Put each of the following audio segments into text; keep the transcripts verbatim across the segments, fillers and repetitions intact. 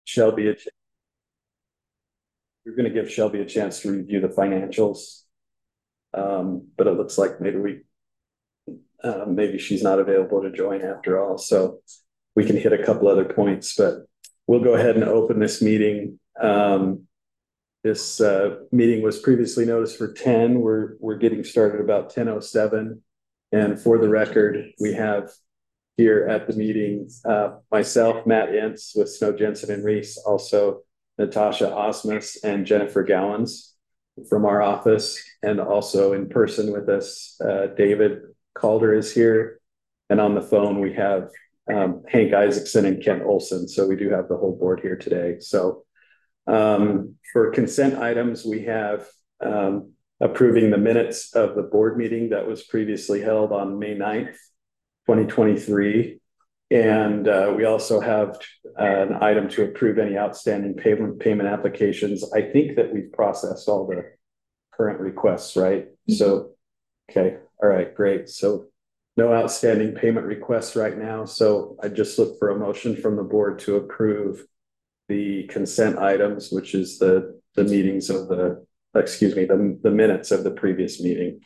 Shelby a ch- we're going to give Shelby a chance to review the financials. Um, but it looks like maybe we uh, maybe she's not available to join after all. So we can hit a couple other points, but we'll go ahead and open this meeting. Um, this uh, meeting was previously noticed for ten. We're we're getting started about ten oh seven. And for the record, we have here at the meeting uh, myself, Matt Ince with Snow Jensen and Reese, also Natasha Osmus and Jennifer Gowans from our office, and also in person with us, uh, David Calder is here. And on the phone, we have um, Hank Isaacson and Kent Olson. So we do have the whole board here today. So um, for consent items, we have um, approving the minutes of the board meeting that was previously held on May ninth, twenty twenty-three. And uh, we also have uh, an item to approve any outstanding payment payment applications. I think that we've processed all the current requests, right? Mm-hmm. So, okay, all right, great. So no outstanding payment requests right now. So I just look for a motion from the board to approve the consent items, which is the, the meetings of the, excuse me, the, the minutes of the previous meeting.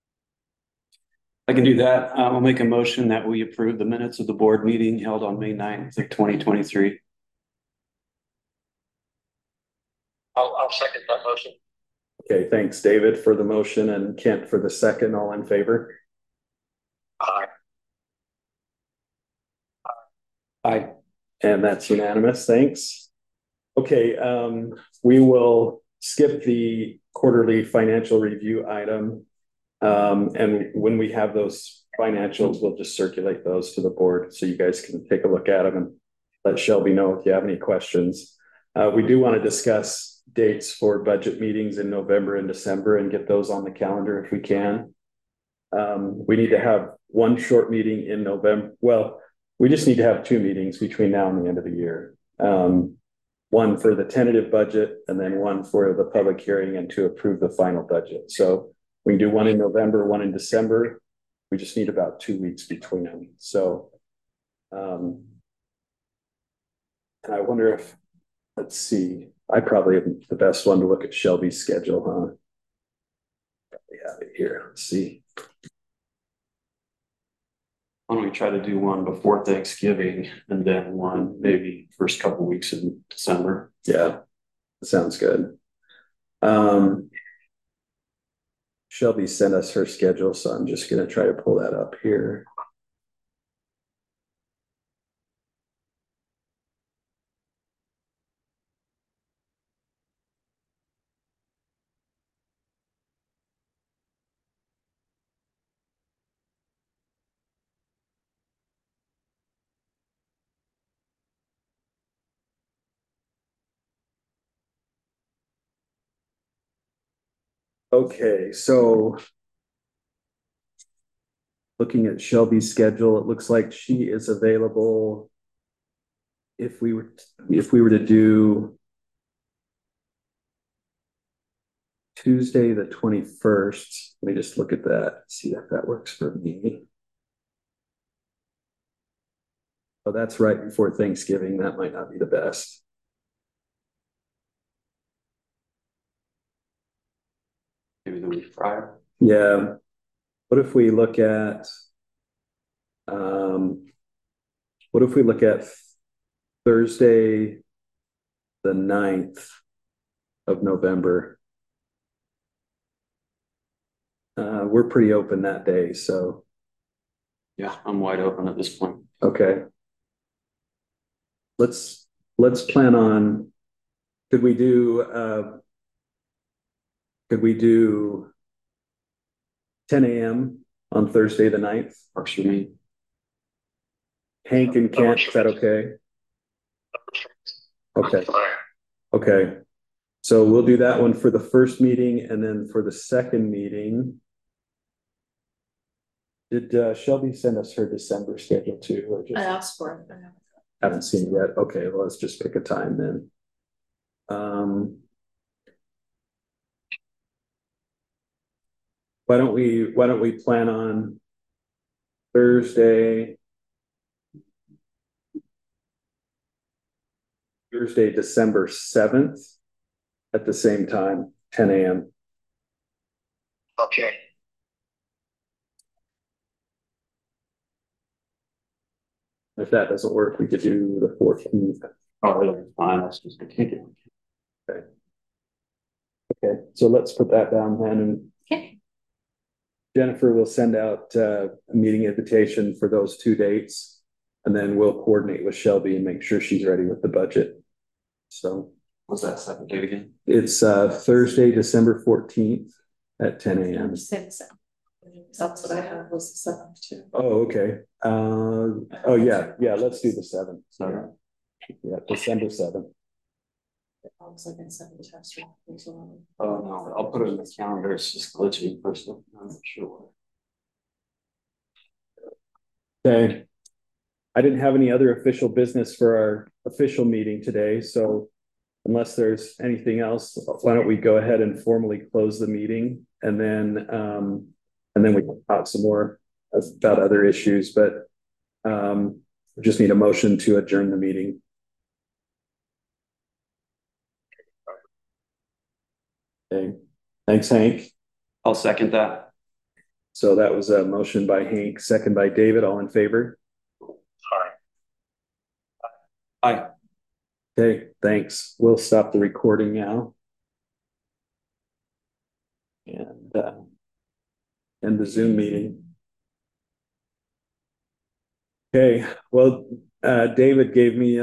I can do that. Uh, I'll make a motion that we approve the minutes of the board meeting held on May ninth of twenty twenty-three. I'll, I'll second that motion. Okay, thanks, David, for the motion and Kent for the second. All in favor? Aye. Aye. And that's unanimous. Thanks. Okay, um, we will skip the quarterly financial review item. Um, and when we have those financials, we'll just circulate those to the board so you guys can take a look at them and let Shelby know if you have any questions. Uh, we do want to discuss dates for budget meetings in November and December and get those on the calendar if we can. Um, we need to have one short meeting in November. Well, we just need to have two meetings between now and the end of the year. Um, one for the tentative budget and then one for the public hearing and to approve the final budget. So we can do one in November, one in December. We just need about two weeks between them. So, um, and I wonder if, let's see, I probably am the best one to look at Shelby's schedule, huh? Probably have it here. Let's see. Why don't we try to do one before Thanksgiving and then one maybe first couple weeks in December? Yeah, that sounds good. Um, Shelby sent us her schedule, so I'm just going to try to pull that up here. Okay, so looking at Shelby's schedule, it looks like she is available if we were if we were to do Tuesday the twenty-first. Let me just look at that, see if that works for me. Oh, that's right before Thanksgiving. That might not be the best. Maybe the week prior. Yeah. What if we look at um what if we look at Thursday the ninth of November? Uh, we're pretty open that day, so. Yeah, I'm wide open at this point. Okay. Let's, let's plan on, could we do, uh, could we do ten A M on Thursday the ninth? Works for me. Hank and Kent, is that okay? Okay. Okay. So we'll do that one for the first meeting, and then for the second meeting, did uh, Shelby send us her December schedule too? Or just... I asked for it. I haven't. haven't seen it yet. Okay, well, let's just pick a time then. Um, why don't we why don't we plan on Thursday? Thursday, December seventh at the same time, ten A M. Okay. If that doesn't work, we could do the fourteenth. Oh, that's fine, let's just continue. Okay, so let's put that down then, and Okay. Jennifer will send out uh, a meeting invitation for those two dates. And then we'll coordinate with Shelby and make sure she's ready with the budget. So What's that second date again? it's uh, Thursday, December fourteenth at ten A M. That's what I have was the seventh too. Oh, okay. Uh, oh, yeah, yeah, let's do the seventh. So, Yeah, December seventh. It looks like I sent the test. oh no, I'll put it in the calendar, it's just glitching for some, I'm not sure. Okay. I didn't have any other official business for our official meeting today, so unless there's anything else, why don't we go ahead and formally close the meeting, and then um, and then we can talk some more about other issues, but um, we just need a motion to adjourn the meeting. Okay, thanks, Hank. I'll second that. So that was a motion by Hank, second by David, all in favor? Aye. Aye. Okay, thanks. We'll stop the recording now. And uh, end the Zoom meeting. Okay, well, uh, David gave me a